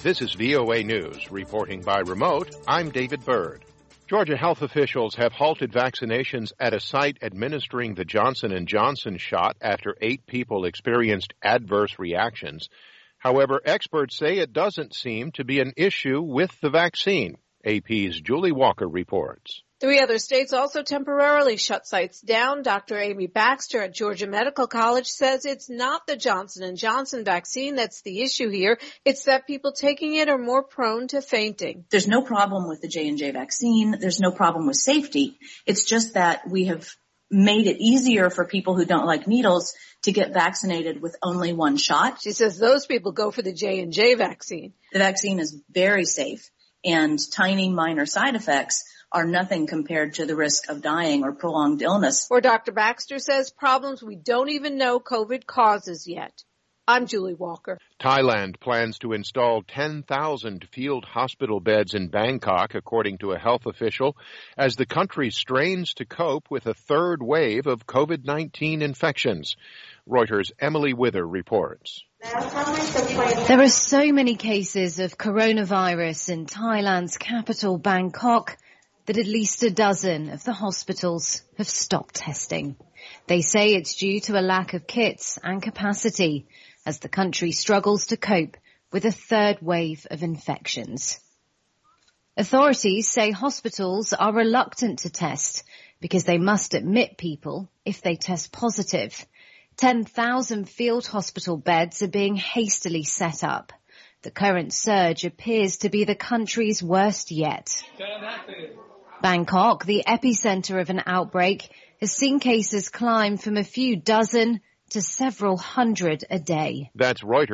This is VOA News. Reporting by remote, I'm David Byrd. Georgia health officials have halted vaccinations at a site administering the Johnson & Johnson shot after 8 people experienced adverse reactions. However, experts say it doesn't seem to be an issue with the vaccine. AP's Julie Walker reports. 3 other states also temporarily shut sites down. Dr. Amy Baxter at Georgia Medical College says it's not the Johnson & Johnson vaccine that's the issue here. It's that people taking it are more prone to fainting. There's no problem with the J&J vaccine. There's no problem with safety. It's just that we have made it easier for people who don't like needles to get vaccinated with only one shot. She says those people go for the J&J vaccine. The vaccine is very safe, and tiny minor side effects are nothing compared to the risk of dying or prolonged illness. Or Dr. Baxter says problems we don't even know COVID causes yet. I'm Julie Walker. Thailand plans to install 10,000 field hospital beds in Bangkok, according to a health official, as the country strains to cope with a third wave of COVID-19 infections. Reuters' Emily Wither reports. There are so many cases of coronavirus in Thailand's capital, Bangkok, that at least a dozen of the hospitals have stopped testing. They say it's due to a lack of kits and capacity as the country struggles to cope with a third wave of infections. Authorities say hospitals are reluctant to test because they must admit people if they test positive. 10,000 field hospital beds are being hastily set up. The current surge appears to be the country's worst yet. Bangkok, the epicenter of an outbreak, has seen cases climb from a few dozen to several hundred a day. That's Reuters.